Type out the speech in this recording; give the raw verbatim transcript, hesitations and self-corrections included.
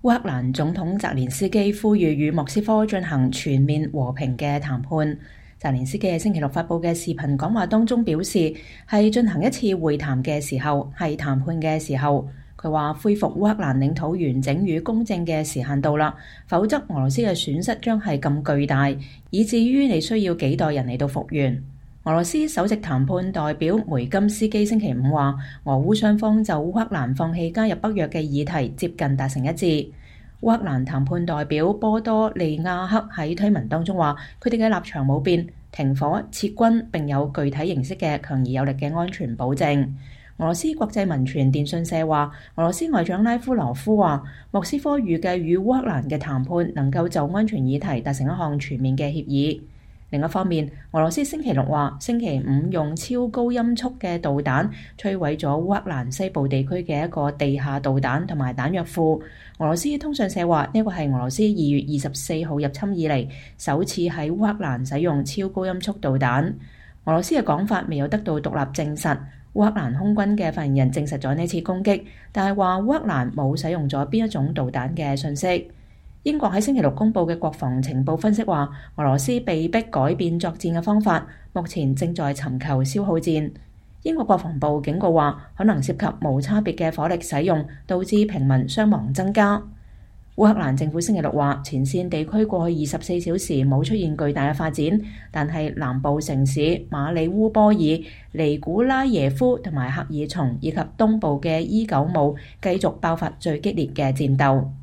烏克蘭總統澤連斯基呼籲與莫斯科進行全面和平嘅談判。澤連斯基喺星期六發佈嘅視頻講話當中表示，係進行一次會談嘅時候，係談判嘅時候。佢話恢復烏克蘭領土完整與公正嘅時限到啦，否則俄羅斯嘅損失將係咁巨大，以至於你需要幾代人嚟到復原。俄羅斯首席談判代表梅金斯基星期五話，俄烏雙方就烏克蘭放棄加入北約嘅議題接近達成一致。烏克蘭談判代表波多利亞克喺推文當中話，佢哋嘅立場冇變，停火、撤軍並有具體形式嘅強而有力嘅安全保證。俄羅斯國際民傳電訊社話，俄羅斯外長拉夫羅夫話，莫斯科預計與烏克蘭嘅談判能夠就安全議題達成一項全面嘅協議。另一方面，俄羅斯星期六話，星期五用超高音速嘅導彈摧毀咗烏克蘭西部地區嘅一個地下導彈同埋彈藥庫。俄羅斯通訊社話，呢個係俄羅斯二月二十四號入侵以嚟首次喺烏克蘭使用超高音速導彈。俄羅斯嘅講法未有得到獨立證實。烏克蘭空軍嘅發言人證實咗呢次攻擊，但係話烏克蘭冇使用咗邊一種導彈嘅信息。英國喺星期六公佈嘅國防情報分析話，俄羅斯被迫改變作戰嘅方法，目前正在尋求消耗戰。英國國防部警告話，可能涉及無差別嘅火力使用，導致平民傷亡增加。烏克蘭政府星期六話，前線地區過去二十四小時冇出現巨大嘅發展，但係南部城市馬里烏波爾、尼古拉耶夫同埋赫爾松以及東部嘅伊久姆繼續爆發最激烈嘅戰鬥。